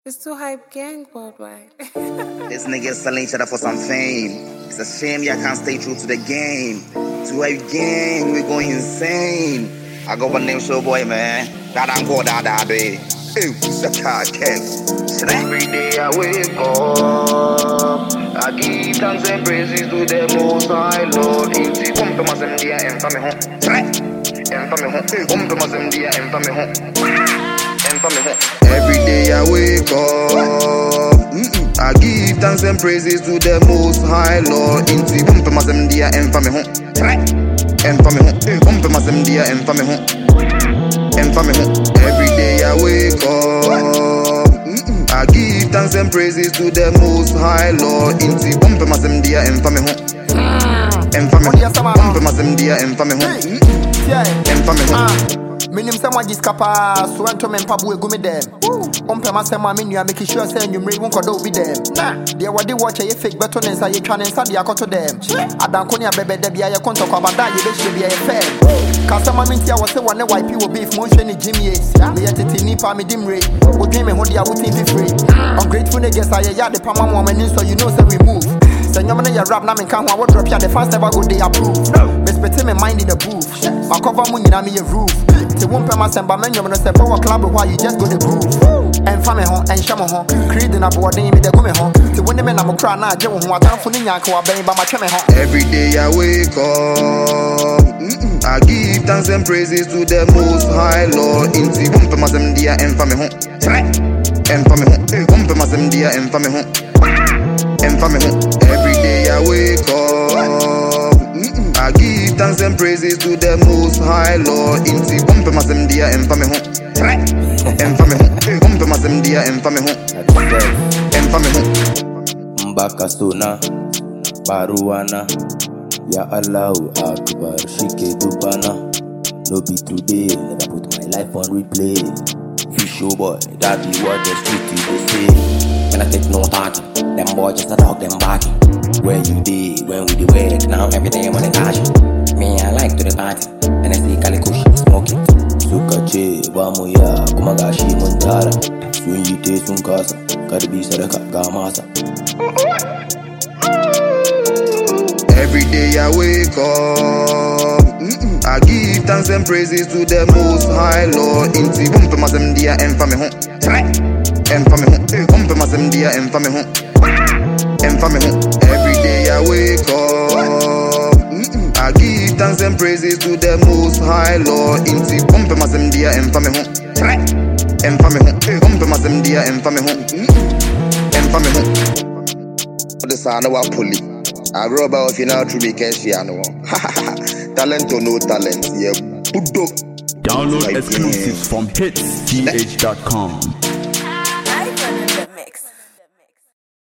It's too hype gang worldwide. This nigga is selling each other for some fame. It's a shame y'all can't stay true to the game. Too hype gang, we going insane. I got one name Showboy, man. That I'm good at that day. Ew, it's a car cat. Every day I wake up, I give thanks and praises to the Most High Lord. Inti pumpe masemdia enfame hon. Enfame hon. Pumpe masemdia enfame hon. Enfame hon. Every day I wake up, I give thanks and praises to the Most High Lord. Inti pumpe masemdia enfame hon. Enfame hon. Pumpe masemdia enfame hon. Enfame hon. Every day I wake up, I give thanks and praises to the Most High Lord. Inti pumpe masemdia enfame hon. Enfame hon. Pumpe masemdia enfame hon. Enfame hon. Minim someone just capa, so I'm to men pabu go me them. Umpema sema menu make sure say you mre won kodo be them. Nah, they were the watch a fake button and say you try and send ya to them. Adankonia bebe de bia ye konto kwa bada ye be she bia ye fair. Kasama minti I was say one wipe you beef mo hwe ni Jimmy. Me yetiti nipa me dimre. O dream me ho dia wutin fi free. Ungrateful niggas I ya the pama mo mani so you know say we move. Say nyom na ya rap na me kan ho I drop ya the fans never go they approve. Respect me mind in the booth. My cover mo nyina me a roof. Te won't pay my samba men, you're say power club why you just go the groove. And family home and shamo home, creating a board name, they go me home. To win them and I'm a crown, I don't want to fund in Yanko, by my chame home. Every day I wake up, I give thanks and praises to the Most High Lord. Inti pumpe masemdia enfame hon. Enfame hon. Pumpe masemdia enfame hon. Enfame hon. Every day I wake up, I give thanks and praises to the Most High Lord. Inti pumpe masemdia enfame hon. Enfame hon. Pumpe masemdia enfame hon. Enfame hon. Mbakastona Baruana Ya Allahu Akbar Shike Dubana. No be today, never put my life on replay. You Showboy, that be what the street they say. When I take no talking, them boys just a dog them barking. Where you did, when we did work, now every day I'm on the cash. Me I like to the party, and I see Kalikushi smoking. Sukache, Bamuya, Kumagashi Montara. Sunyite Sunkasa, Karibi Saraka, Gamasa. Every day I wake up, I give thanks and praises to the Most High Lord. Inti pumpe masemdia enfame hon. Enfame hon. Pumpe masemdia enfame hon. Enfame hon. Every day I wake up, I give thanks and praises to the Most High Lord. Inti pumpe masemdia enfame hon. Enfame hon. Pumpe masemdia enfame hon. Enfame hon. The son of a pulley. I rob out if you know to be Keshiano. Talent or no talent, yeah. Download exclusives from hitsgh.com.